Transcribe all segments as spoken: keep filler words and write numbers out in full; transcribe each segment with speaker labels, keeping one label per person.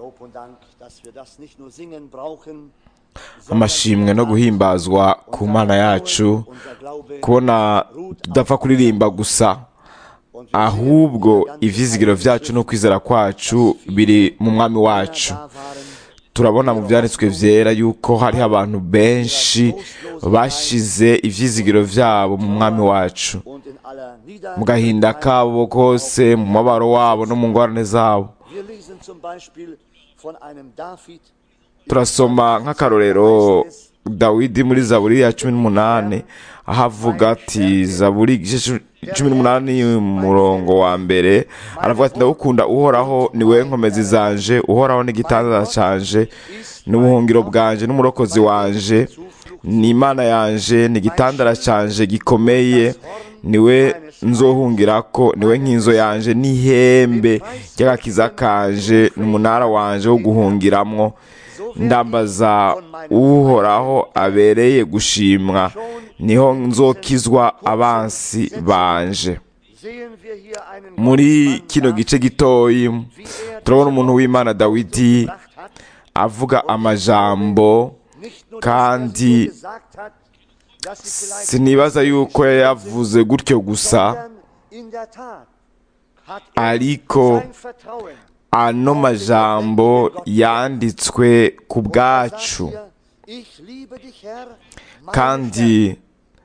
Speaker 1: amashimwe no guhimbazwa ku Mana yacu, kubona tudapfa kuririmba gusa, ahubwo ivyizigiro vyacu no kwizera kwacu biri mu mwami wacu. Turabona mu vyanditswe vyera yuko hariho abantu benshi bashize ivyizigiro vyabo mu mwami wacu, mu gahinda kabo kose, mu mabaro wabo no mu ngorane zabo. Turasoma nk'akarorero Dawidi muri Zaburi ya cumi n'umunani, aho avuga ati, Zaburi cumi n'umunani umurongo wa mbere, aravuga ati, ndagukunda Uhoraho, ni wewe nkomezi zanje, Uhoraho ni igitandara canje, n'ubuhungiro bwanje n'umurokozi wanje, ni Imana yanje, ni igitandara canje gikomeye, niwe nzohungirako, niwe nkinzo yanje n'ihembe ry'agakiza kanje, n'umunara wanje wo guhungiramwo. Ndambaza Uhoraho abereye gushimwa, niho nzokizwa abansi banje. Muri kino gice gitoyi turabona umuntu w'Imana Dawidi avuga amajambo, kandi sinibaza yuko yavuze gutyo gusa, ariko ano majambo yanditswe ku bwacu, kandi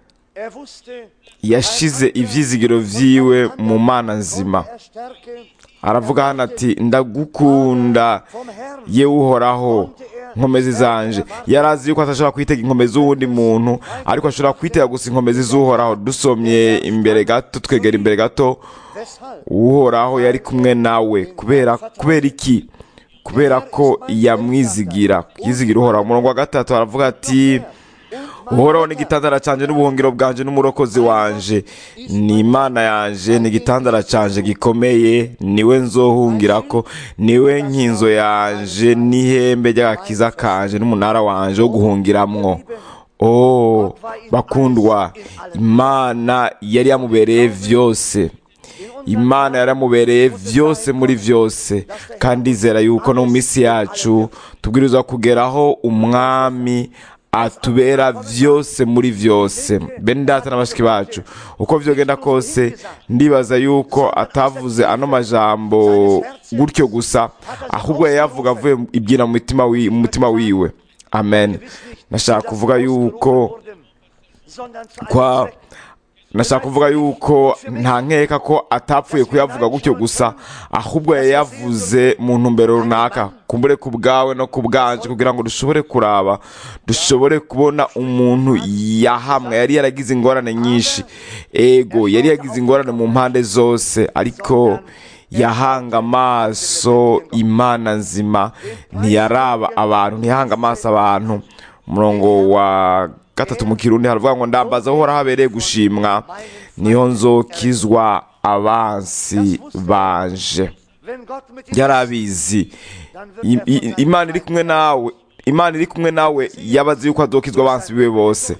Speaker 1: yashize ivyizigiro vyiwe mu Mana nzima. Aravuga hano ati, ndagukunda yewe Uhoraho, nkomezi zanje. Yarazi yuko atashobora kwitega inkomezi z'uwundi muntu, ariko ashobora kwitega gusa inkomezi z'Uhoraho. Dusomye imbere gato, twegera imbere gato, Uhoraho yari kumwe nawe. Kubera kubera iki? Kubera ko yamwizigira. Yizigira Uhoraho. Umurongo wa gatatu aravuga ati, Uhoraho ni igitandara canje n'ubuhungiro bwanje n'umurokozi wanje, ni Imana yanje, ni igitandara canje gikomeye, niwe nzohungirako, niwe nkinzo yanje n'ihembe ry'agakiza kanje n'umunara wanje wo guhungiramwo. Oh, bakundwa, Imana yari yamubereye vyose. Imana yaramubereye vyose muri vyose, kandi izera yuko no mu misi yacu tubwirizwa kugeraho umwami atubera vyose muri vyose. Bene data na bashiki bacu, uko vyogenda kose, ndibaza yuko atavuze ano majambo gutyo gusa, ahubwo yavuga avuye ibyina mu mutima wi mu mutima wiwe. Amen. Nashaka kuvuga yuko kwa Nashaka kuvuga yuko nta nkeka ko atapfuye kuyavuga gutyo gusa, ahubwo yayavuze mu ntumbero runaka, kumbure ku bwawe no ku bwanje, kugira ngo dushobore kuraba, dushobore kubona umuntu yahamwe. Yari yaragize ingorane nyinshi, ego yari yagize ingorane mu mpande zose, ariko yahanga amaso Imana nzima, ntiyaraba abantu, ntiyahanga amaso abantu. Umurongo wa gatatu mu Kirundi haravuga ngo, ndambaza Uhoraho abereye gushimwa, niho nzokizwa abansi banje. Yarabizi Imana iri kumwe nawe, Imana iri kumwe nawe, yabazi yuko azokizwa abansi biwe bose.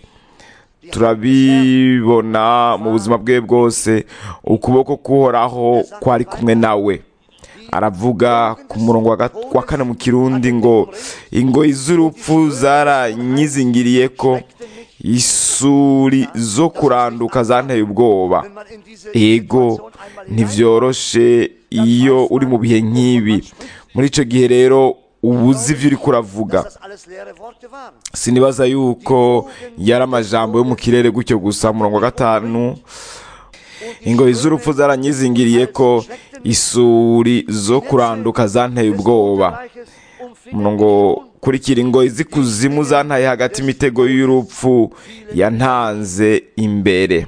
Speaker 1: Turabibona mu buzima bwe bwose, ukuboko k'Uhoraho kwari kumwe nawe. Aravuga ku murongo wa kane mu Kirundi ngo, ingoyi z'urupfu zaranyizingiriye ko, isuri zo kuranduka zanteye ubwoba. Ego ntivyoroshe iyo uri mu bihe nk'ibi. Muri ico gihe rero ubuzi ivyo uriko uravuga. Sinibaza yuko yari amajambo yo mu kirere gutyo gusa. Umurongo wa gatanu, ingoyi z'urupfu zaranyizingiriye ko, isuri zo kuranduka zanteye ubwoba. Umurongo kurikira, ingoyi z'ikuzimu zantaye hagati, imitego y'urupfu yantanze imbere.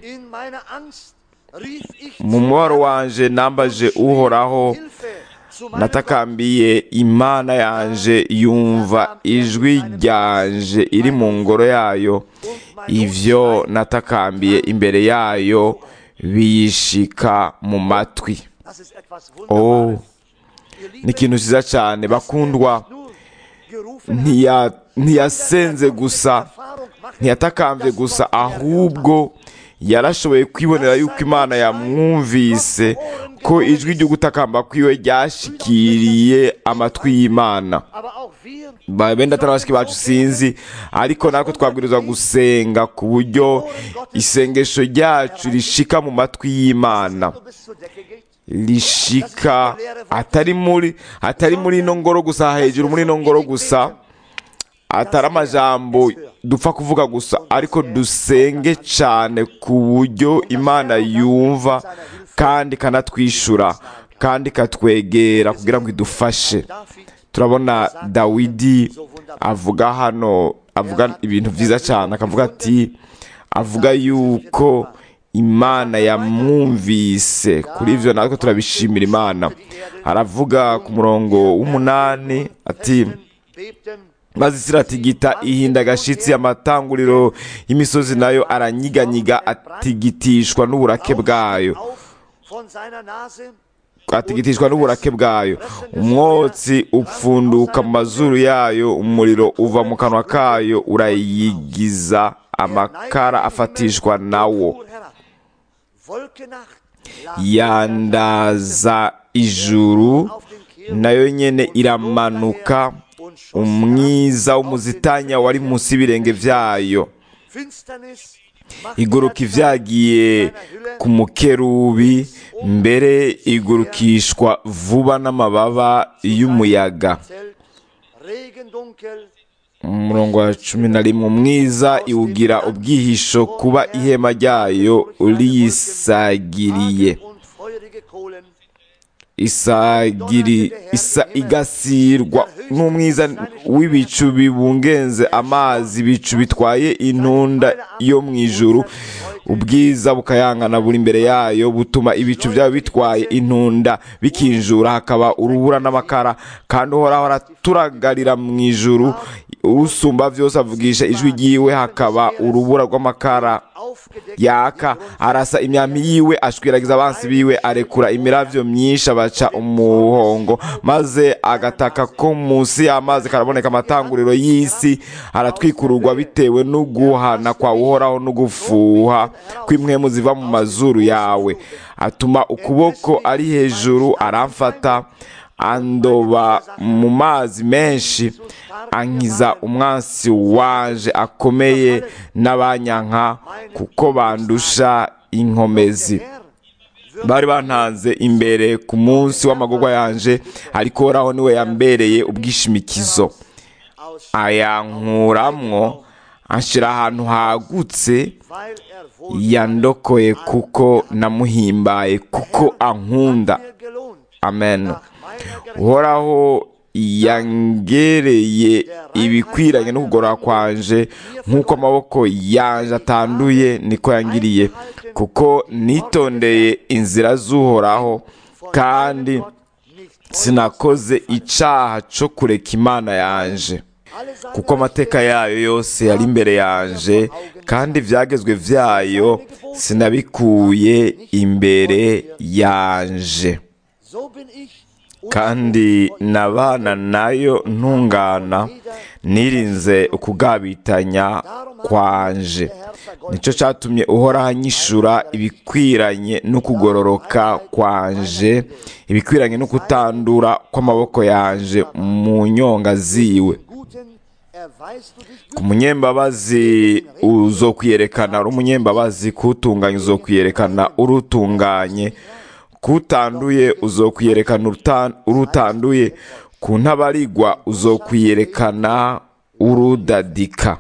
Speaker 1: Mu mubabaro wanje nambaje Uhoraho, natakambiye Imana yanje, yumva ijwi ryanje iri mu ngoro yayo. Ivyo natakambiye imbere yayo biyishika mu matwi. Oh, ni ikintu cyiza cyane bakundwa. Ntiyasenze gusa, ntiyatakambye gusa, ahubwo yarashoboye kwibonera yuko imana yamwumvise, ko ijwi ryo gutakamba kwiwe ryashikiriye amatwi y'Imana. benda atarabashiki bacu sinzi, ariko natwe twabwirizwa gusenga ku buryo isengesho ryacu rishika mu matwi y'Imana, rishika atari muri atari muri ino ngoro gusa, hejuru muri ino ngoro gusa, atari amajambo dupfa kuvuga gusa, ariko dusenge cyane ku buryo Imana yumva kandi kanatwishura kandi katwegera kugira ngo idufashe. Turabona Dawidi avuga hano, avuga ibintu byiza cyane, akavuga ati avuga yuko Imana yamwumvise. Kuri ivyo natwe turabishimira Imana. Aravuga ku murongo w'umunani ati maze isi iratigita ihinda agashitsi, amatanguriro y'imisozi nayo aranyiganyiga atigitishwa n'uburake bwayo atigitishwa n'uburake bwayo umwotsi upfunduka mu mazuru yayo, umuriro uva mu kanwa kayo urayigiza, amakara afatishwa nawo. Yandaza ijuru nayo nyene iramanuka, umwiza w'umuzitanya wari munsi y'ibirenge vyayo. Iguruka ivyagiye ku mukerubi, mbere igurukishwa vuba n'amababa y'umuyaga. Umurongo wa cumi na rimwe, umwiza iwugira ubwihisho kuba ihema ryayo uriyisagiriye. Isagiri isa igasirwa n'umwiza w'ibicu bibungenze amazi, ibicu bitwaye intunda yo mu ijuru, ubwiza bukayangana buri imbere yayo, butuma ibicu byabo bitwaye intunda bikinjura, hakaba urubura n'amakara, kandi uhoraho araturagarira mu ijuru, usumba vyose avugisha ijwi ryiwe, hakaba urubura rw'amakara yaka. Arasa imyambi yiwe, ashwiragiza abansi biwe, arekura imiravyo myinshi, abaca umuhongo, maze agataka ko munsi y'amazi karaboneka. Amatanguriro y'isi aratwikururwa bitewe n'uguhana kwa uhoraho n'ugufuha kw'impwemu ziva mu mazuru yawe. Atuma ukuboko ari hejuru, aramfata andoba mu mazi menshi, ankiza umwansi wanje akomeye n'abanyanka, kuko bandusha inkomezi. Bari bantanze imbere ku munsi w'amagorwa yanje, ariko Uhoraho niwe yambereye ubwishimikizo. Ayankuramwo anshira ahantu hagutse, yandokoye kuko namuhimbaye, kuko ankunda. Amen. Uhoraho yangereye ibikwiranye no kugorora kwanje, nk'uko amaboko yanje atanduye niko yangiriye, kuko nitondeye inzira z'Uhoraho, kandi sinakoze icaha co kureka Imana yanje. Kuko amateka yayo yose yari imbere yanje, kandi ivyagezwe vyayo sinabikuye imbere yanje. Kandi nabana nayo ntungana, nirinze ukugabitanya kwanje. Nico catumye Uhoraho anyishura ibikwiranye no kugororoka kwanje, ibikwiranye no kutandura kw'amaboko yanje mu nyonga ziwe. Ku munyembabazi uzokwiyerekana uri umunyembabazi, kutunganye uzokwiyerekana urutunganye, kutanduye uzokwiyerekana urutanduye, ku ntabarigwa uzokwiyerekana urudadika.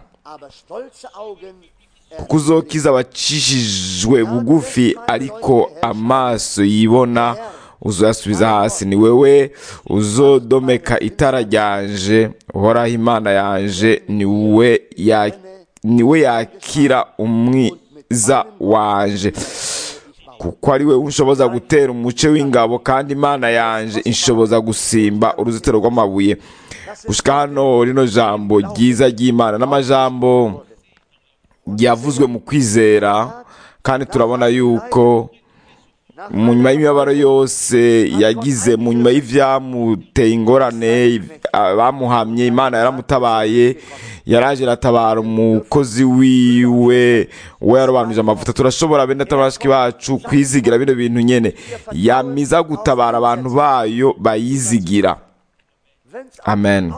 Speaker 1: Kuko uzokiza abacishijwe bugufi, ariko amaso yibona uzoyasubiza hasi. Ni wewe uzodomeka itara ryanje, Uhoraho Imana yanje niwe ya niwe yakira umwiza wanje. Kuko ari we unshoboza gutera umuce w'ingabo, kandi Imana yanje inshoboza gusimba uruzitiro rw'amabuye. Gushika hano rino jambo ryiza ry'Imana n'amajambo yavuzwe mu kwizera, kandi turabona yuko mu nyuma y'imibabaro yose yagize, mu nyuma y'ivyamuteye ingorane bamuhamye, Imana yaramutabaye, yaraje aratabara umukozi wiwe we yarobanuje amavuta. Turashobora bene atabashiki bacu kwizigira bino bintu nyene, yamiza gutabara abantu bayo bayizigira. Amen.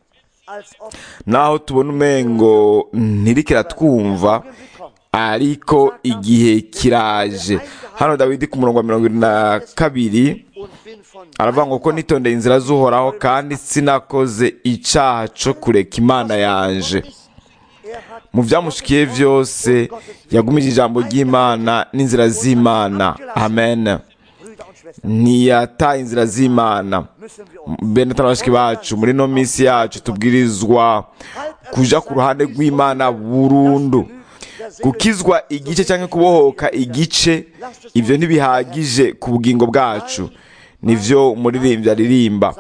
Speaker 1: Naho tubona umengo ntirikira twumva, ariko igihe kiraje. Hano Dawidi ku murongo wa mirongo irindwi na kabiri aravuga ngo ko nitondeye inzira z'Uhoraho kandi sinakoze icaha co kureka Imana yanje. Mu vyamushikiye vyose yagumije ijambo ry'Imana n'inzira z'Imana. Amen. Ntiyataye inzira z'Imana. Bene atabashiki bacu, muri no misi yacu tubwirizwa kuja ku ruhande rw'Imana burundu. Gukizwa igice cyangwa kubohoka igice, ivyo ntibihagije ku bugingo bwacu. Nivyo umuririmbyi aririmba.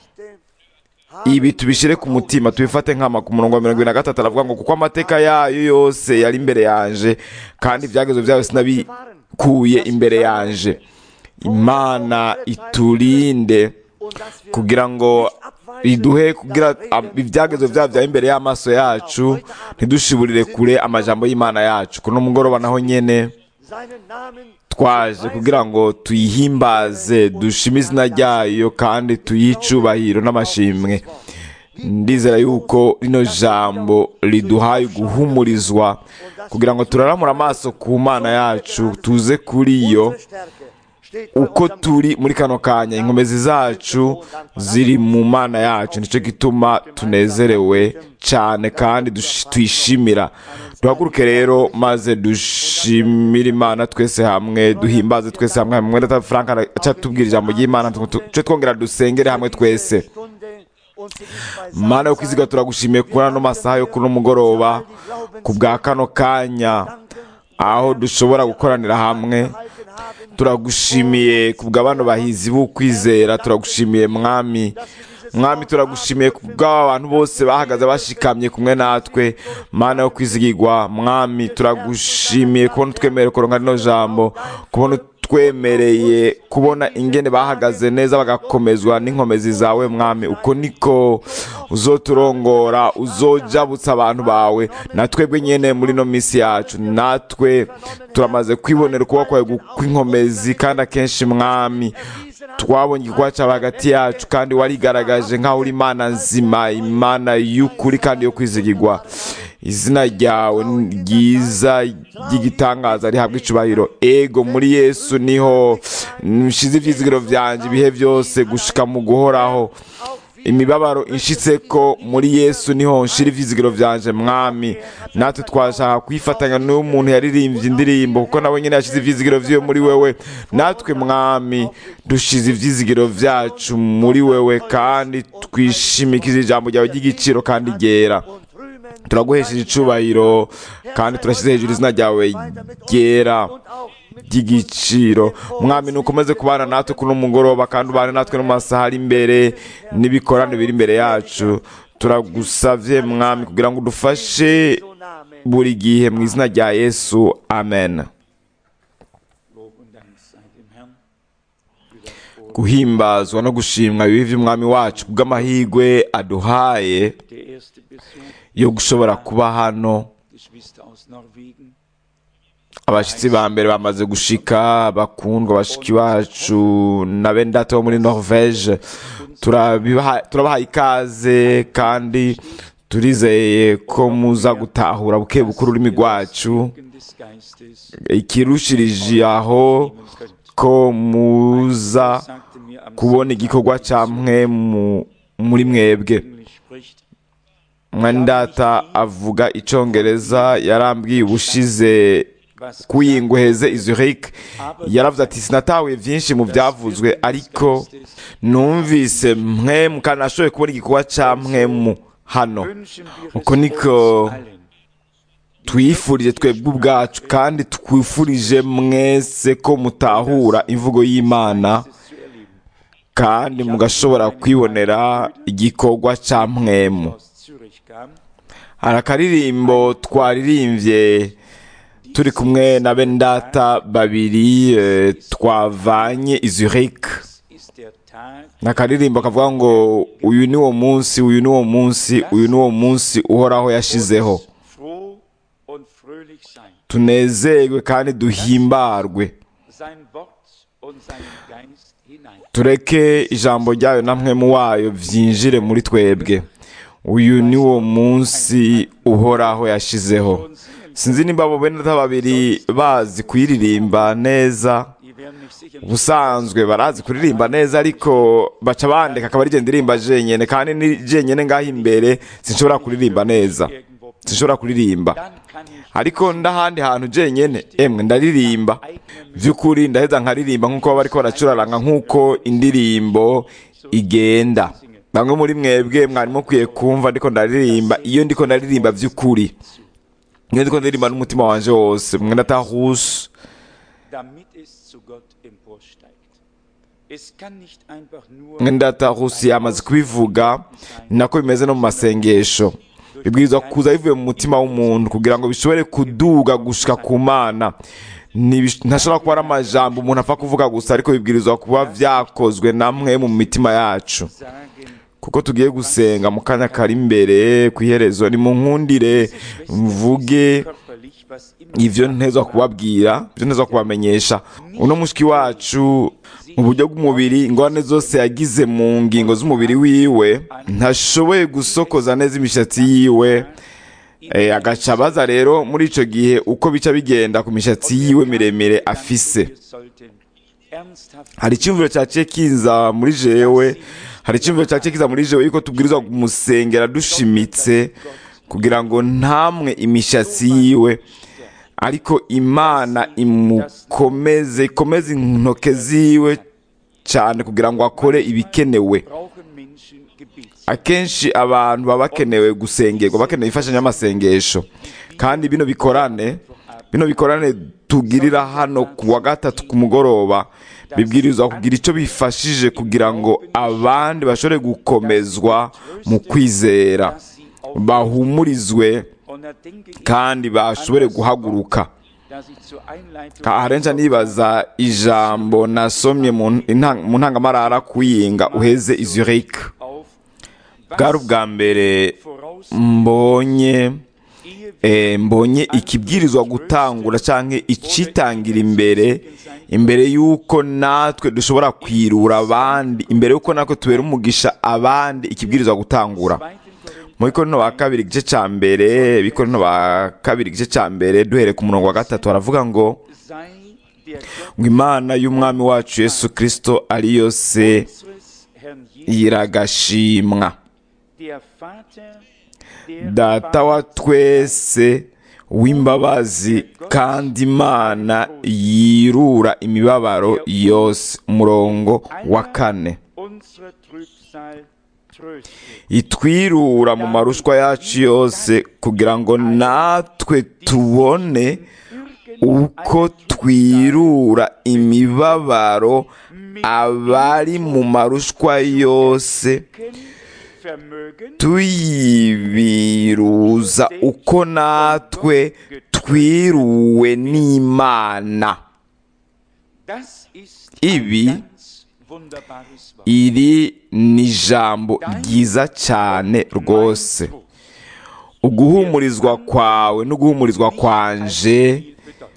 Speaker 1: Ibi tubishire ku mutima, tubifate nkama. Ku murongo wa mirongo ine na gatatu aravuga ngo kuko amateka yayo yose yari imbere yanje, kandi ibyagezo byayo sinabikuye imbere yanje. Imana iturinde kugira ngo iduhe kugira ibyagezo byayo bya imbere y'amaso yacu, ntidushiburire kure amajambo y'Imana yacu. Kuno mugoroba naho nyene twaje kugira ngo tuyihimbaze, dushime izina ryayo kandi tuyicubahiro n'amashimwe. Ndizera yuko rino jambo riduhaye guhumurizwa kugira ngo turaramura amaso ku Mana yacu, tuze kuri yo uko turi muri kano kanya. Inkomezi zacu ziri mu Mana yacu, nico gituma tunezerewe cyane kandi tuyishimira. Duhaguruke rero maze dushimire Imana twese hamwe, duhimbaze twese hamwe. Mwenda Frank acha tubwira ijambo ry'Imana, cyo twongera dusengere hamwe twese. Mana yo kwiziga, turagushimiye kuri no masaha yo kuno mugoroba, kubwa kano kanya aho dushobora gukoranira hamwe. Turagushimiye kubwa abantu bahizi b'ukwizera, turagushimiye mwami. Mwami turagushimiye kubwa abantu bose bahagaze bashikamye kumwe natwe. Mana yo kwizigirwa mwami, turagushimiye kubona twemere koronka rino jambo, kubona twemereye kubona ingene bahagaze neza bagakomezwa n'inkomezi zawe mwami. Uko niko uzoturongora, uzojabutsa abantu bawe. Natwebwe nyene muri no misi yacu, natwe turamaze kwibonera ukuboko kwawe kw'inkomezi, kandi akenshi mwami twabonye igikorwa cyawe hagati yacu, kandi warigaragaje nk'aho uri Imana nzima, Imana y'ukuri kandi yo kwizigirwa. Izina ryawe ryiza ry'igitangaza rihabwa icubahiro. Ego muri Yesu niho nshize ivyizigiro vyanje ibihe byose gushika mu guhoraho. Imibabaro inshitse ko muri Yesu niho nshira ivyizigiro vyanje mwami. Natwe twashaka kwifatanya n'umuntu yaririmbye indirimbo, kuko nawe nyene yashize ivyizigiro vyiwe muri wewe. Natwe mwami dushize ivyizigiro vyacu muri wewe, kandi twishimikiza ijambo ryawe ry'igiciro kandi ryera. Turaguhesheje icubahiro kandi turashyize hejuru izina ryawe ryera ry'igiciro. Mwami nukomeze kubana natwe kuno mugoroba, kandi ubane natwe no masaha ari imbere n'ibikorane biri imbere yacu. Turagusavye mwami kugira ngo udufashe buri gihe mu izina rya Yesu. Amen. Guhimbazwa no gushimwa bibi vy'umwami wacu kubw'amahirwe aduhaye yo gushobora kuba hano. Abashitsi ba mbere bamaze gushika, bakundwa bashiki bacu na bendata bo muri Norvège, turabaha ikaze kandi turizeye ko muza gutahura buke bukuru ururimi rwacu. Ikirushirije aho ko muza kubona igikorwa ca mpwemu muri mwebwe. Mwandata avuga icongereza, yarambwiye ubushize kuyinguheze i Zurich. Yaravuze ati sinatahuye vyinshi mu byavuzwe, ariko numvise mpwemu kandi nashoboye kubona igikorwa ca mpwemu hano. Uko niko twifurije twebwe ubwacu, kandi twifurije mwese ko mutahura imvugo y'Imana kandi mugashobora kwibonera igikorwa ca mpwemu. Hari akaririmbo twaririmbye turi kumwe na bene data babiri twavanye i Zurich n'akaririmbo kavuga ngo uyu ni wo munsi uyu ni wo munsi uyu ni wo munsi uhoraho yashizeho, tunezerwe kandi duhimbarwe, tureke ijambo ryayo na mpwemu wayo vyinjire muri twebwe. Uyu ni wo munsi uhoraho yashizeho. Sinzi nimba abo bene data babiri bazi kuyiririmba neza, ubusanzwe barazi kuririmba neza ariko baca bandeka akaba ari je ndirimba jenyene, kandi ni jenyene ngaho imbere sinshobora kuririmba neza, sinshobora kuririmba. Ariko ndahandi hantu jenyene emwe ndaririmba vy'ukuri, ndaheza nkaririmba nk'uko bariko baracuraranga nk'uko indirimbo igenda. Bamwe muri mwebwe mwari mukwiye kumva ndiko ndaririmba, iyo ndiko ndaririmba vy'ukuri, iyo ndiko ndaririmba n'umutima wanje wose. Mwe ndatahuse ndatahusi yamaze kubivuga, nako bimeze no mu masengesho. Bibwirizwa kuza bivuye mu mutima w'umuntu kugira ngo bishobore kuduga gushika ku Mana. Ntashobora kuba ari amajambo umuntu apfa kuvuga gusa, ariko bibwirizwa kuba vyakozwe namwe mu mitima yacu. Kuko tugiye gusenga mu kanya kari imbere kw'iherezo, ni munkundire mvuge ivyo ntezwa kubabwira, ivyo ntezwa kubamenyesha. Uno mushiki wacu mu buryo bw'umubiri, ingorane zose yagize mu ngingo z'umubiri wiwe, ntashoboye gusokoza neza imishatsi yiwe. E, agaca abaza rero muri ico gihe uko bica bigenda ku mishatsi yiwe miremire afise. Hari icyumviro cyaciye kiza muri jewe, hari icyumviro cyaciye kiza muri jewe yuko tubwirizwa kumusengera dushimitse kugira ngo ntamwe imishatsi yiwe, ariko Imana imukomeze, ikomeze intoke ziwe cyane kugira ngo akore ibikenewe. Akenshi abantu baba bakenewe gusengerwa, bakeneye ifashanyo y'amasengesho, kandi bino bikorane bino bikorane tugirira hano ku wa gatatu ku mugoroba bibwirizwa kugira icyo bifashije kugira ngo abandi bashobore gukomezwa mu kwizera, bahumurizwe kandi bashobore guhaguruka. Arenja nibaza ijambo nasomye mu ntangamarara kuyinga uheze i Zurich. Bwari ubwa mbere mbonye e, mbonye ikibwirizwa gutangura canke icitangira imbere imbere yuko natwe dushobora kwirura abandi, imbere yuko natwe tubera umugisha abandi, ikibwirizwa gutangura. Mu Bikorinto ba kabiri igice ca mbere, Bikorinto ba kabiri igice ca mbere duhere ku murongo wa gatatu, haravuga ngo ngo Imana y'umwami wacu Yesu Kristo ariyo se iragashimwa, Data wa twese w'imbabazi kandi Imana yirura imibabaro yose. Umurongo wa kane, itwirura mu marushwa yacu yose kugira ngo natwe tubone uko twirura imibabaro abari mu marushwa yose, tuyibiruza uko natwe twiruwe n'Imana. Ibi iri ni ijambo ryiza cyane rwose. Uguhumurizwa kwawe n'uguhumurizwa kwanje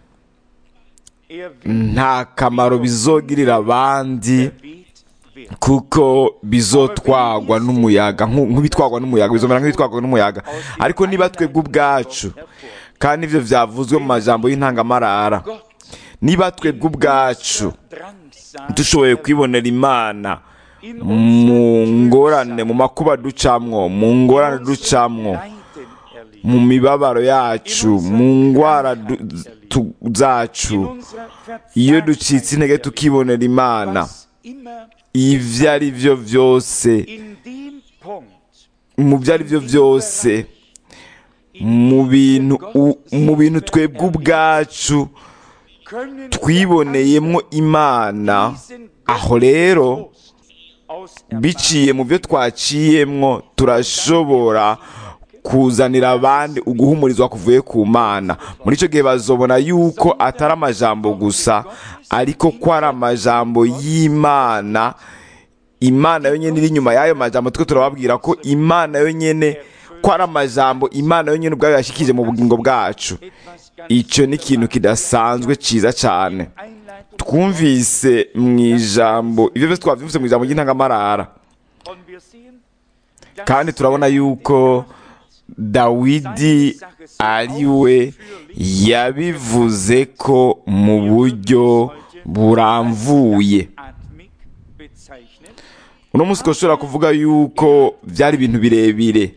Speaker 1: nta kamaro bizogirira abandi, kuko bizotwagwa n'umuyaga, nk'ibitwagwa n'umuyaga, bizomera nk'ibitwagwa n'umuyaga. Ariko niba twebwe ubwacu, kandi ivyo vyavuzwe mu majambo y'intangamarara, niba twebwe ubwacu dushoboye kwibonera Imana mu ngorane, mu makuba ducamwo, mu ngorane ducamwo, mu mibabaro yacu, mu ngwara zacu, iyo ducitse intege tukibonera Imana, ivyo ari vyo vyose, mu vyo ari vyo vyose, mu bintu mu bintu twebwe ubwacu twiboneyemwo Imana, aho rero biciye mu byo twaciyemwo turashobora kuzanira abandi uguhumurizwa kuvuye ku Mana. Muri icyo gihe bazobona yuko atari amajambo gusa, ariko ko ari amajambo y'Imana. Imana yonyine iri inyuma y'ayo majambo. Twe turababwira ko Imana yonyine, ko ari amajambo Imana yonyine ubwayo yashikije mu bugingo bwacu. Icyo ni ikintu kidasanzwe cyiza cyane. Twumvise mu ijambo, ibyo byose twabyumvise mu ijambo ry'intangamarara, kandi turabona yuko Dawidi ari we yabivuze ko mu buryo buramvuye. Uno munsi twashobora kuvuga yuko byari ibintu birebire,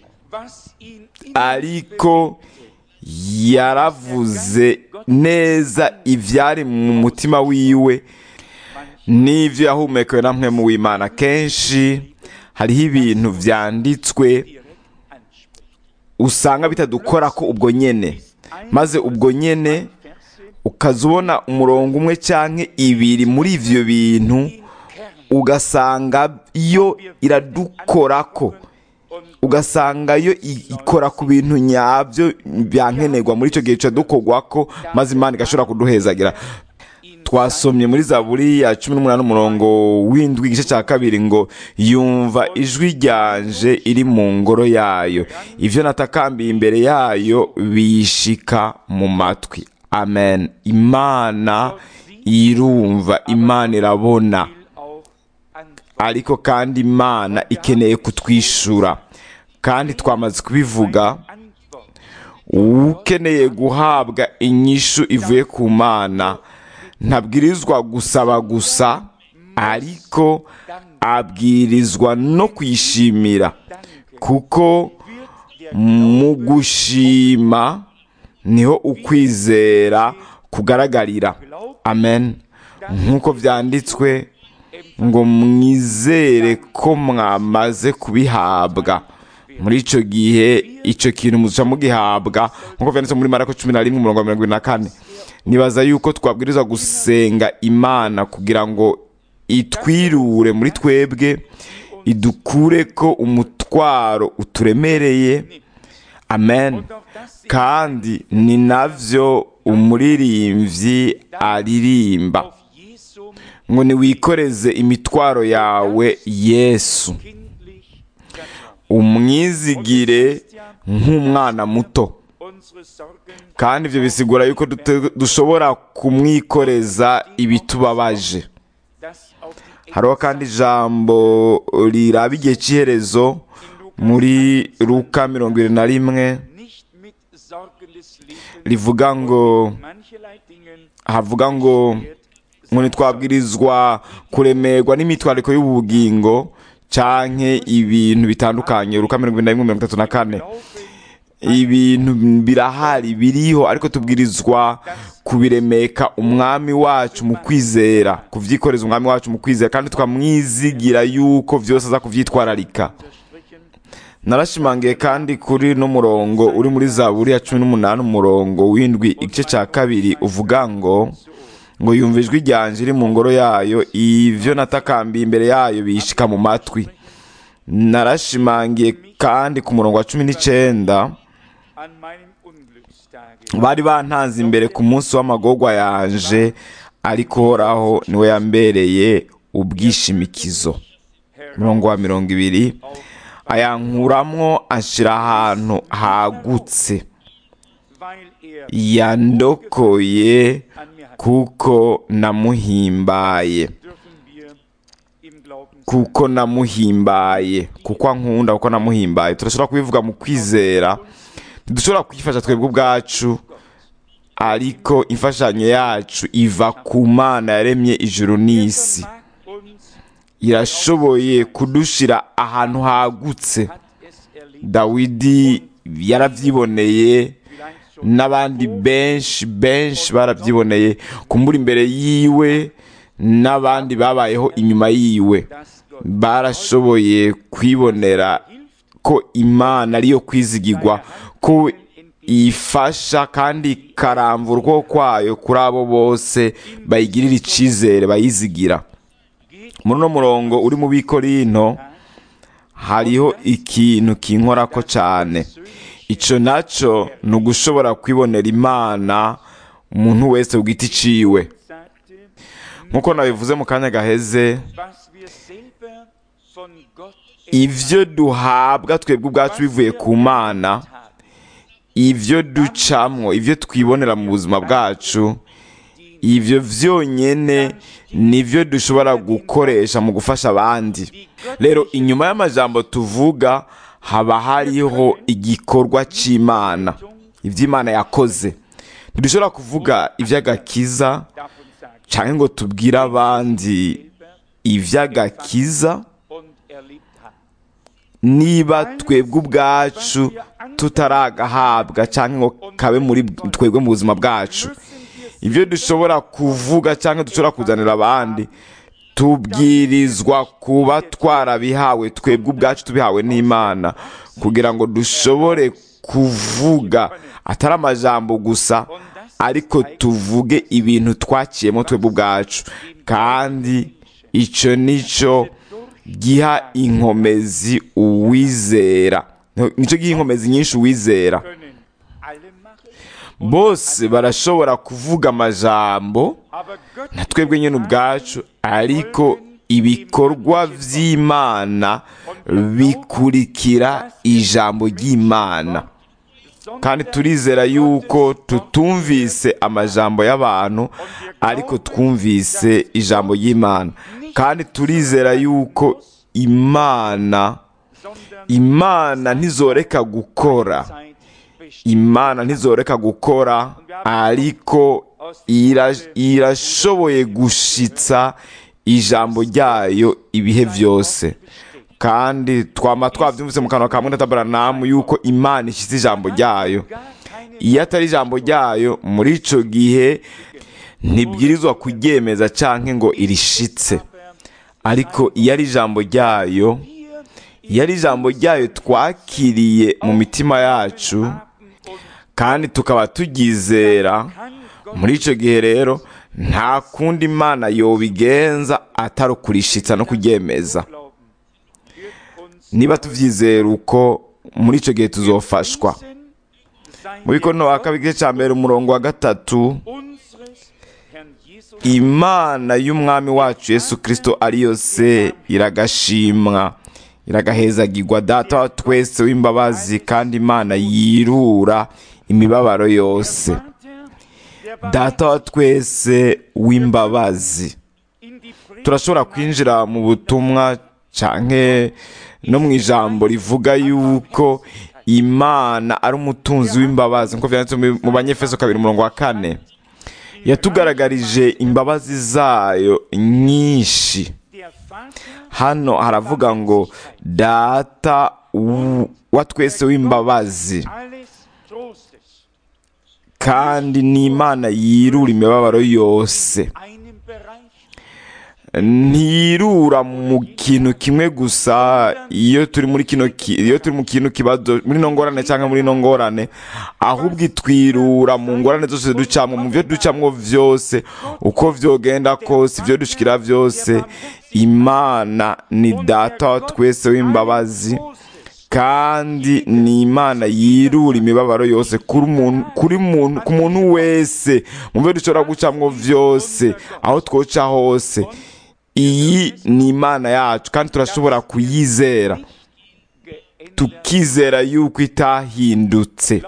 Speaker 1: ariko yaravuze neza ibyari mu mutima wiwe n'ibyo yahumekewe na mpwemu w'Imana. Kenshi hariho ibintu byanditswe usanga bitadukora ko ubwo nyene, maze ubwo nyene ukaza ubona umurongo umwe cyangwa ibiri muri ivyo bintu ugasanga yo iradukora ko, ugasanga yo ikora ku bintu nyabyo byankenerwa muri icyo gihe cyo dukogwa ko, maze Imana igashobora kuduhezagira. Twasomye muri Zaburi ya cumi n'umunani umurongo w'indwi igice cya kabiri ngo yumva ijwi ryanje iri mu ngoro yayo, ivyo natakambiye imbere yayo bishika mu matwi. Amen. Imana irumva, Imana irabona, ariko kandi Imana ikeneye kutwishura. Kandi twamaze kubivuga, ukeneye guhabwa inyishu ivuye ku Mana ntabwirizwa gusaba gusa, ariko abwirizwa no kwishimira, kuko mu gushima niho ukwizera kugaragarira. Amen. Nk'uko byanditswe ngo mwizere ko mwamaze kubihabwa. Muri icyo gihe icyo kintu muca mugihabwa, nk'uko byanditse muri Marako cumi na rimwe umurongo wa mirongo irindwi na kane. Nibaza yuko twabwirizwa gusenga Imana kugira ngo itwirure muri twebwe, idukure ko umutwaro uturemereye. Amen. Kandi ni navyo umuririmbyi aririmba ngo niwikoreze imitwaro yawe Yesu, umwizigire nk'umwana muto. Kandi ibyo bisigura yuko dushobora kumwikoreza ibitubabaje. Hariho kandi ijambo riraba igihe cy'iherezo muri Luka mirongo irindwi na rimwe rivuga ngo, havuga ngo ngo ntitwabwirizwa kuremerwa n'imitwariko y'ubugingo canke ibintu bitandukanye. Luka mirongo irindwi na rimwe mirongo itatu na kane. Ibintu birahari, biriho, ariko tubwirizwa kubiremeka umwami wacu mu kwizera, kuvyikoreza umwami wacu mu kwizera, kandi twamwizigira yuko vyose aza kuvyitwararika. Narashimangiye kandi kuri no murongo uri muri Zaburi ya cumi n'umunani umurongo w'indwi igice cya kabiri uvuga ngo ngo yumva ijwi ryanje iri mu ngoro yayo, ivyo natakambiye imbere yayo bishika mu matwi. Narashimangiye kandi ku murongo wa cumi n'icenda, bari bantanze imbere ku munsi w'amagorwa yanje, ariko Uhoraho niwe yambereye ubwishimikizo. Murongo wa mirongo ibiri, ayankuramwo anshira ahantu hagutse, yandokoye kuko namuhimbaye, kuko namuhimbaye, kuko ankunda, kuko namuhimbaye. Turashobora kubivuga mu kwizera, ntidushobora kwifasha twebwe ubwacu, ariko imfashanyo yacu iva ku Mana yaremye ijuru n'isi. Irashoboye kudushira ahantu hagutse. Dawidi yaravyiboneye, n'abandi benshi benshi baravyiboneye, kumbura imbere yiwe n'abandi babayeho inyuma yiwe barashoboye kwibonera ko Imana ariyo kwizigirwa, ko ifasha kandi ikaramvura ukuboko kwayo kuri abo bose bayigirira icizere, bayizigira. Muri uno murongo uri mu Bikorinto hariho ikintu kinkorako cyane. icyo nacyo ni ugushobora kwibonera Imana umuntu wese ku giti ciwe. nk'uko nabivuze mu kanya gaheze, ibyo duhabwa twebwe ubwacu bivuye ku Mana, ibyo ducamwo, ibyo twibonera mu buzima bwacu, ibyo byonyine nibyo dushobora gukoresha mu gufasha abandi. Rero inyuma y'amajambo tuvuga haba hariho igikorwa cy'Imana, iby'Imana yakoze. ntidushobora kuvuga iby'agakiza cyangwa ngo tubwire abandi iby'agakiza niba twebwe ubwacu tutaragahabwa cyangwa ngo kabe muri twebwe mu buzima bwacu. ibyo dushobora kuvuga cyangwa dushobora kuzanira abandi, tubwirizwa kuba twarabihawe twebwe ubwacu, tubihawe n'Imana, kugira ngo dushobore kuvuga atari amajambo gusa, ariko tuvuge ibintu twakiyemo twebwe ubwacu. kandi icyo nicyo giha inkomezi uwizera, nicyo giha inkomezi nyinshi uwizera. bose barashobora kuvuga amajambo na twebwe nyine ubwacu, ariko ibikorwa by'Imana bikurikira ijambo ry'Imana. kandi turizera yuko tutumvise amajambo y'abantu, ariko twumvise ijambo ry'Imana. kandi turizera yuko Imana Imana ntizoreka gukora Imana ntizoreka gukora ariko irashoboye gushitsa ijambo ryayo ibihe byose. kandi twama twabyumvise mu kanwa ka Mwene Branham yuko Imana ishitse ijambo ryayo. iyo atari ijambo ryayo, muri ico gihe ntibwirizwa kuryemeza canke ngo irishitse. ariko iyo ari ijambo ryayo, iyo ari ijambo ryayo twakiriye mu mitima yacu kandi tukaba turyizera, muri icyo gihe rero nta kundi Imana yobigenza atari ukurishitsa no kuryemeza. niba tubyizera uko, muri icyo gihe tuzofashwa. mu Bikorinto wa kabiri igice cya mbere umurongo wa gatatu, Imana y'umwami wacu Yesu Kristo ariyo se iragashimwa, iragahezagirwa, Data wa twese w'imbabazi, kandi Imana yirura imibabaro yose. Data wa twese w'imbabazi. turashobora kwinjira mu butumwa canke no mu ijambo rivuga yuko Imana ari umutunzi w'imbabazi, nk'uko vyanditse mu Banyefeso kabiri umurongo wa kane. yatugaragarije imbabazi zayo nyinshi. hano haravuga ngo Data wa twese w'imbabazi, kandi n'Imana yirura imibabaro yose. ntirura mu kintu kimwe gusa iyo turi muri kino iyo turi mu kintu kibazo, muri no ngorane cyangwa muri no ngorane, ahubwo itwirura mu ngorane zose ducamwo, mu byo ducamwo byose, uko vyogenda kose, ibyo dushikira byose. Imana ni Data wa twese w'imbabazi, kandi ni Imana yirura imibabaro yose kuri muntu, kuri muntu, ku muntu wese, mu byo dushobora gucamwo byose, aho twoca hose. iyi ni Imana yacu, kandi turashobora kuyizera, tukizera yuko itahindutse.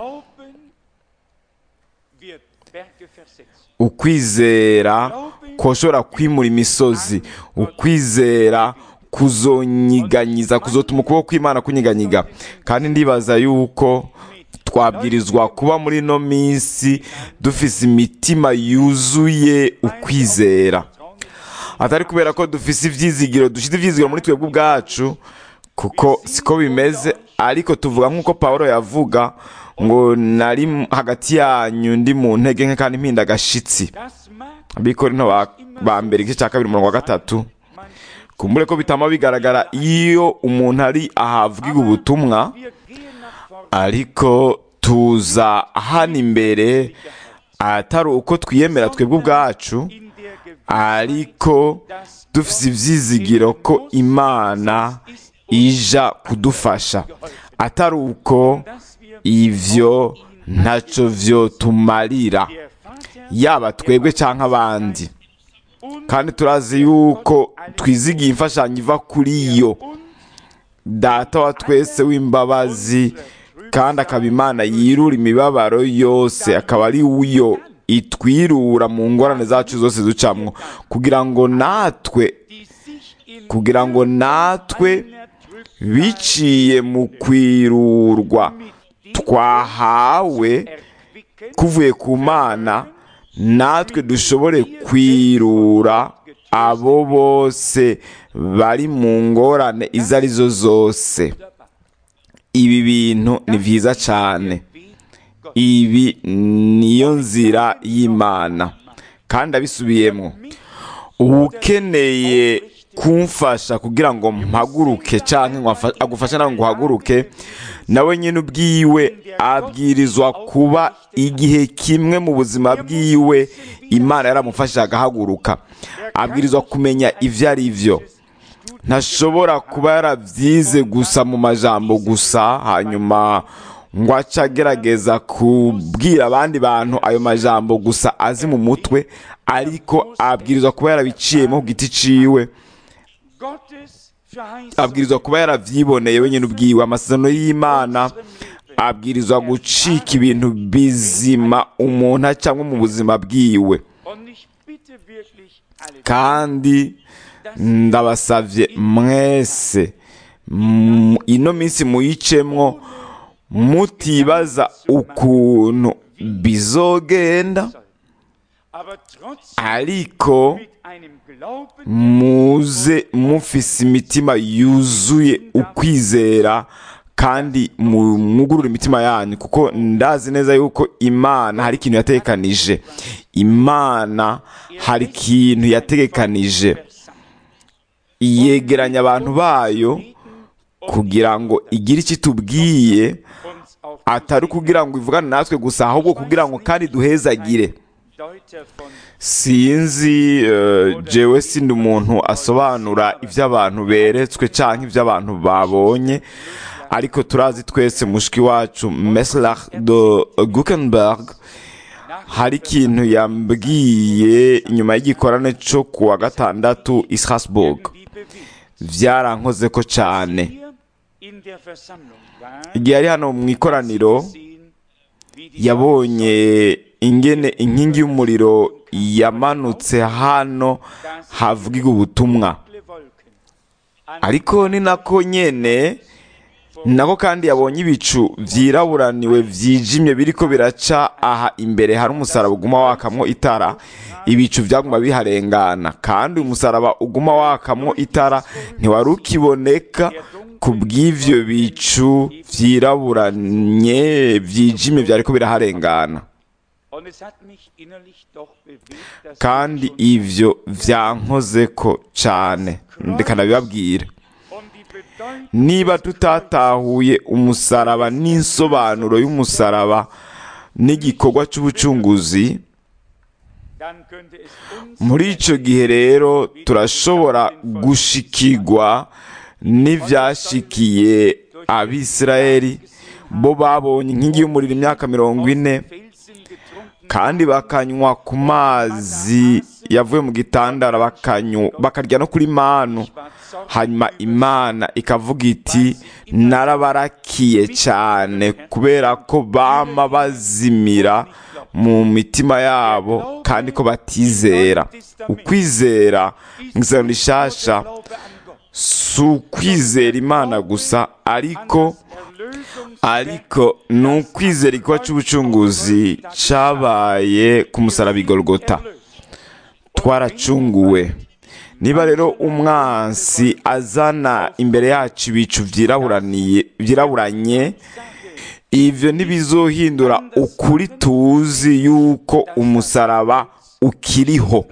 Speaker 1: ukwizera koshobora kwimura imisozi, ukwizera kuzonyiganyiza, kuzotuma ukuboko kw'Imana kunyiganyiga. kandi ndibaza yuko twabwirizwa kuba muri no minsi dufise imitima yuzuye ukwizera, atari kubera ko dufise ivyizigiro, dushyize ivyizigiro muri twebwe ubwacu, kuko siko bimeze. ariko tuvuga nk'uko Pawulo yavuga ngo nari hagati yanyu ndi mu ntege nke kandi mpinda agashitsi. Abikorinto ba mbere igice cya kabiri umurongo wa gatatu. kumbure ko bitama bigaragara iyo umuntu ari ahavuga ubutumwa, ariko tuza hano imbere atari uko twiyemera twebwe ubwacu, ariko dufite ibyizigiro ko Imana ija kudufasha, atari uko ivyo ntacyo vyotumarira yaba twebwe canke abandi, kandi turazi yuko twizigiye imfashanyo iva kuri yo. Data wa twese w'imbabazi kandi akaba Imana yirura imibabaro yose, akaba ari uyo itwirura mu ngorane zacu zose ducamwo, kugira ngo natwe kugira ngo natwe biciye mu kwirurwa twahawe kuvuye ku Mana, natwe dushobore kwirura abo bose bari mu ngorane izo arizo zose. Ibi bintu ni vyiza cyane. Ibi niyo nzira y'Imana, kandi abisubiyemo, ukeneye kumfasha kugira ngo mpaguruke canke agufasha nawe ngo uhaguruke, nawe nyine ubwiwe abwirizwa kuba igihe kimwe mu buzima bwiwe Imana yaramufashije agahaguruka. Abwirizwa kumenya ivyo ari vyo. Ntashobora kuba yaravyize gusa mu majambo gusa hanyuma ngo ace agerageza kubwira abandi bantu ayo majambo gusa azi mu mutwe, ariko abwirizwa kuba yarabiciyemo ku giti ciwe. Abwirizwa kuba yaravyiboneye wenyine ubwiwe. Amasezerano y'Imana abwirizwa gucika ibintu bizima umuntu acamwe mu buzima bwiwe. Kandi ndabasavye mwese ino minsi muyicemwo mutibaza ukuntu bizogenda, ariko muze mufise imitima yuzuye ukwizera, kandi mwugurure imitima yanyu, kuko ndazi neza yuko Imana hari ikintu yategekanije. Imana hari ikintu yategekanije. Yegeranya abantu bayo kugira ngo igire icyo itubwiye, atari kugira ngo ivugane natwe gusa, ahubwo kugira ngo kandi duhezagire. Sinzi uh, jewe sindi umuntu asobanura ivyo abantu beretswe canke ivyo abantu babonye, ariko turazi twese mushiki wacu Meslach de Guckenberg hari ikintu yambwiye inyuma y'igikorane cyo kuwa gatandatu i Strasbourg. Vyarankoze ko cane. Igihe ari hano mu ikoraniro yabonye ingene inkingi y'umuriro yamanutse hano havugirwa ubutumwa, ariko ni nako nyene nako kandi yabonye ibicu vyiraburaniwe vyijimye biriko biraca aha imbere hari umusaraba uguma wakamwo itara. Ibicu vyaguma biharengana, kandi umusaraba uguma wakamwo itara ntiwari ukiboneka kubw'ivyo bicu vyiraburanye vyijimye vyariko biraharengana. Kandi ivyo vyankozeko cane. Ndeka ndabibabwira, niba tutatahuye umusaraba n'insobanuro y'umusaraba n'igikorwa c'ubucunguzi, muri ico gihe rero turashobora gushikirwa n'ivyashikiye Abisirayeli. Bo babonye inkingi y'umuriro imyaka mirongo ine, kandi bakanywa ku mazi yavuye mu gitandara, bakarya no kuri manu. Hanyuma Imana ikavuga iti narabarakiye cyane, kubera ko bama bazimira mu mitima yabo kandi ko batizera. Ukwizera mw'isezerano rishasha si ukwizera Imana gusa, ariko ariko ni ukwizera igikorwa cy'ubucunguzi cabaye ku musaraba i Golgota. Twaracunguwe. Niba rero umwansi azana imbere yacu ibicu vyiraburanye, ivyo ntibizohindura ukuri tuzi yuko umusaraba ukiriho.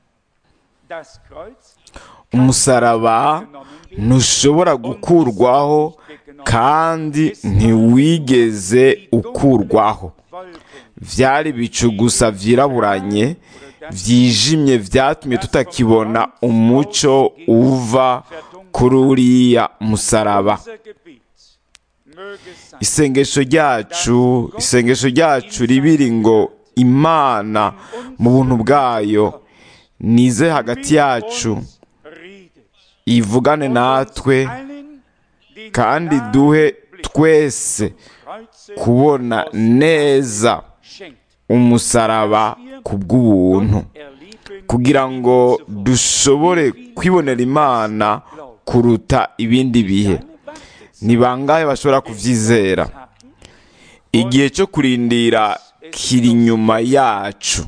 Speaker 1: Umusaraba ntushobora gukurwaho, kandi ntiwigeze ukurwaho. Vyari ibicu gusa vyiraburanye vyijimye vyatumye tutakibona umuco uva kuri uriya musaraba. isengesho ryacu isengesho ryacu ribiri ngo Imana mu buntu bwayo nize hagati yacu ivugane natwe kandi duhe twese kubona neza umusaraba ku bw'ubuntu kugira ngo dushobore kwibonera Imana kuruta ibindi bihe. Ni bangahe bashobora kuvyizera? Igihe cyo kurindira kiri nyuma yacu,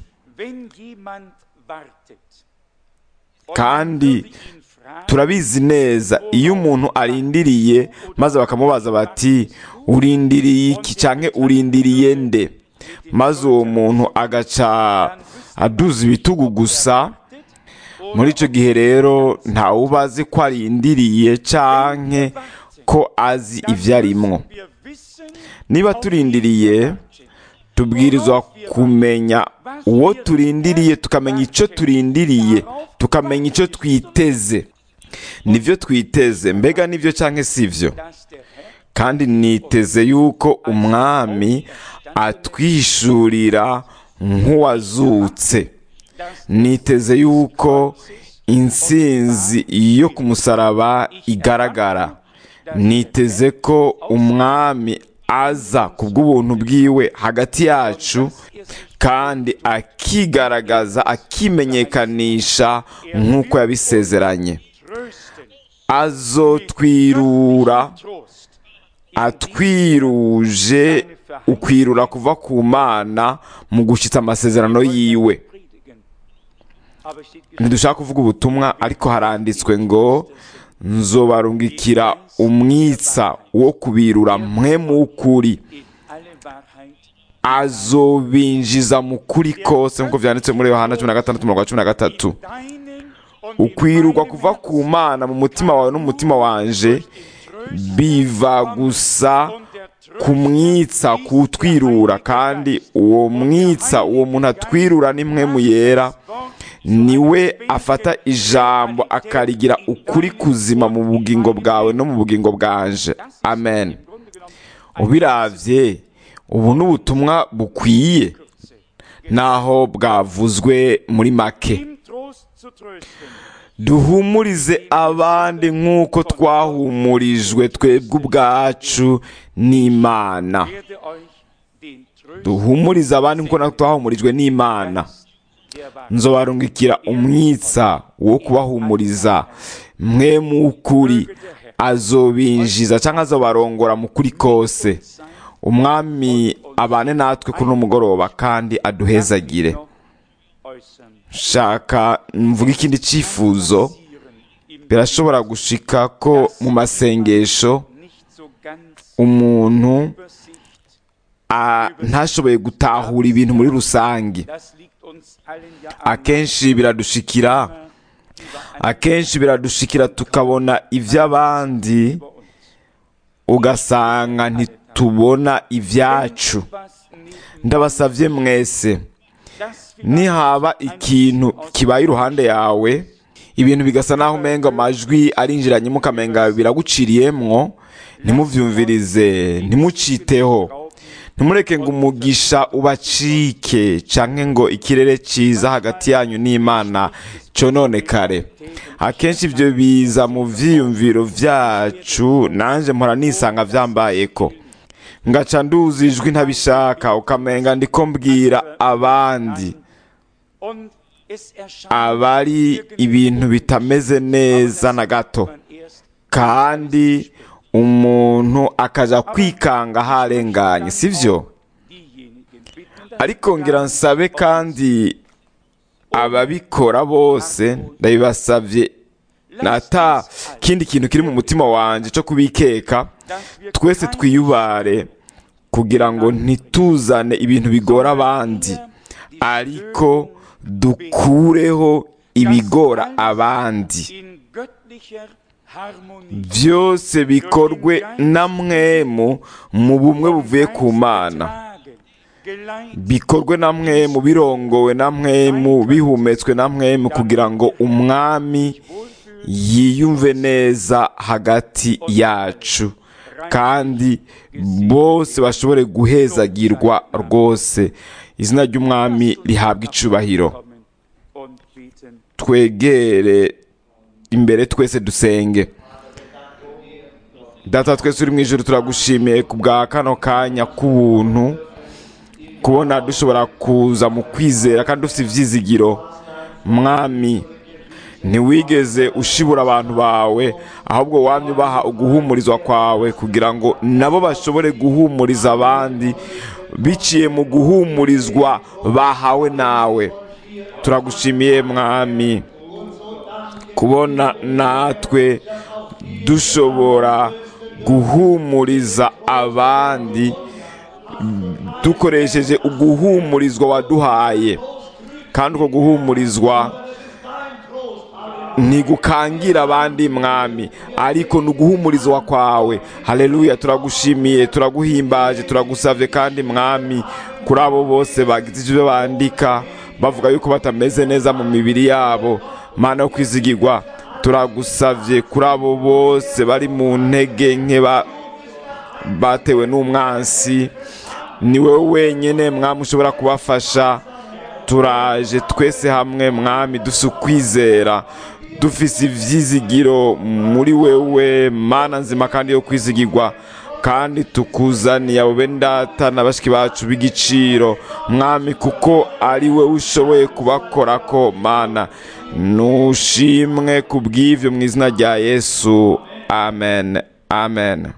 Speaker 1: kandi turabizi neza iyo umuntu arindiriye maze bakamubaza bati urindiriye iki canke urindiriye nde, maze uwo muntu agaca aduza ibitugu gusa, muri ico gihe rero ntawe ubazi ko arindiriye canke ko azi ivyo arimwo. Niba turindiriye tubwirizwa kumenya uwo turindiriye, tukamenya ico turindiriye, tukamenya ico twiteze. Nivyo twiteze, mbega nivyo canke sivyo? Kandi niteze yuko umwami atwishurira nk'uwazutse. Niteze yuko intsinzi yo ku musaraba igaragara. Niteze ko umwami aza ku bw'ubuntu bwiwe hagati yacu kandi akigaragaza, akimenyekanisha nk'uko yabisezeranye. Azotwirura, atwiruje ukwirura kuva ku Mana mu gushitsa amasezerano yiwe. Ntidushaka kuvuga ubutumwa, ariko haranditswe ngo nzobarungikira umwitsa wo kubirura mpwemu w'ukuri, azobinjiza mu kuri kose, nk'uko vyanditse muri Yohana cumi na gatandatu umurongo wa cumi na gatatu. Ukwirurwa kuva ku Mana mu mutima wawe n'umutima wanje biva gusa ku mwitsa kutwirura, kandi uwo mwitsa, uwo muntu atwirura ni mpwemu yera, niwe afata ijambo akarigira ukuri kuzima mu bugingo bwawe no mu bugingo bwanje. Amen. Ubiravye, ubu n'ubutumwa bukwiye naho bwavuzwe muri make. Duhumurize abandi nk'uko twahumurijwe twebwe ubwacu n'Imana. Duhumurize abandi nk'uko twahumurijwe n'Imana. Nzobarungikira umwitsa wo kubahumuriza mpwemu w'ukuri, azobinjiza cyangwa azobarongora mu kuri kose. Umwami abane natwe kuri umugoroba kandi aduhezagire. Shaka mvuga ikindi cyifuzo. Birashobora gushika ko mu masengesho umuntu ntashoboye gutahura ibintu muri rusange. Akenshi biradushikira akenshi biradushikira tukabona ivy'abandi ugasanga ntitubona ivyacu. Ndabasavye mwese, nihaba ikintu kibaye iruhande yawe, ibintu bigasa naho umenga amajwi arinjiranye mukamenga biraguciriyemwo, ntimuvyumvirize, ntimuciteho. Ntimureke ngo umugisha ubacike canke ngo ikirere ciza hagati yanyu n'Imana cononekare. Akenshi ivyo biza mu vyiyumviro vyacu, nanje mpora nisanga vyambayeko, ngaca nduza ijwi ntabishaka, ukamenga ndiko mbwira abandi abari ibintu bitameze neza na gato, kandi umuntu akaja kwikanga harenganye, sivyo? Ariko ngira nsabe kandi ababikora bose, ndabibasavye nata kindi kintu kiri mu mutima wanje cyo kubikeka, twese twiyubare kugira ngo ntituzane ibintu bigora abandi, ariko dukureho ibigora abandi. Vyose bikorwe na mwemu mu bumwe buvuye ku Mana, bikorwe na mwemu, birongowe na mwemu, bihumetswe na mwemu, kugira ngo umwami yiyumve neza hagati yacu kandi bose bashobore guhezagirwa rwose. Izina ry'umwami rihabwa icubahiro. Twegere imbere twese dusenge. Data twese uri mu ijuru, turagushimiye ku bwa kano kanya k'ubuntu, kubona dushobora kuza mu kwizera kandi dufite ivyizigiro. Mwami, ntiwigeze ushibura abantu bawe, ahubwo wamye ubaha uguhumurizwa kwawe kugira ngo nabo bashobore guhumuriza abandi biciye mu guhumurizwa bahawe nawe. Turagushimiye Mwami kubona natwe dushobora guhumuriza abandi dukoresheje uguhumurizwa waduhaye, kandi uko guhumurizwa ntigukangira abandi Mwami, ariko nuguhumurizwa kwawe. Haleluya, turagushimiye, turaguhimbaje, turagusavye kandi Mwami kuri abo bose bagize ivyo bandika bavuga yuko batameze neza mu mibiri yabo, Mana yo kwizigirwa, turagusavye kuri abo bose bari mu ntege nke batewe n'umwansi. Ni wewe wenyene Mwami ushobora kubafasha. Turaje twese hamwe Mwami dufise ukwizera, dufise ivyizigiro muri wewe Mana nzima kandi yo kwizigirwa, kandi tukuzaniye abo bendata na bashiki bacu b'igiciro Mwami, kuko ari we ushoboye kubakorako. Mana nushimwe kubw'ivyo mu izina rya Yesu, amen, amen.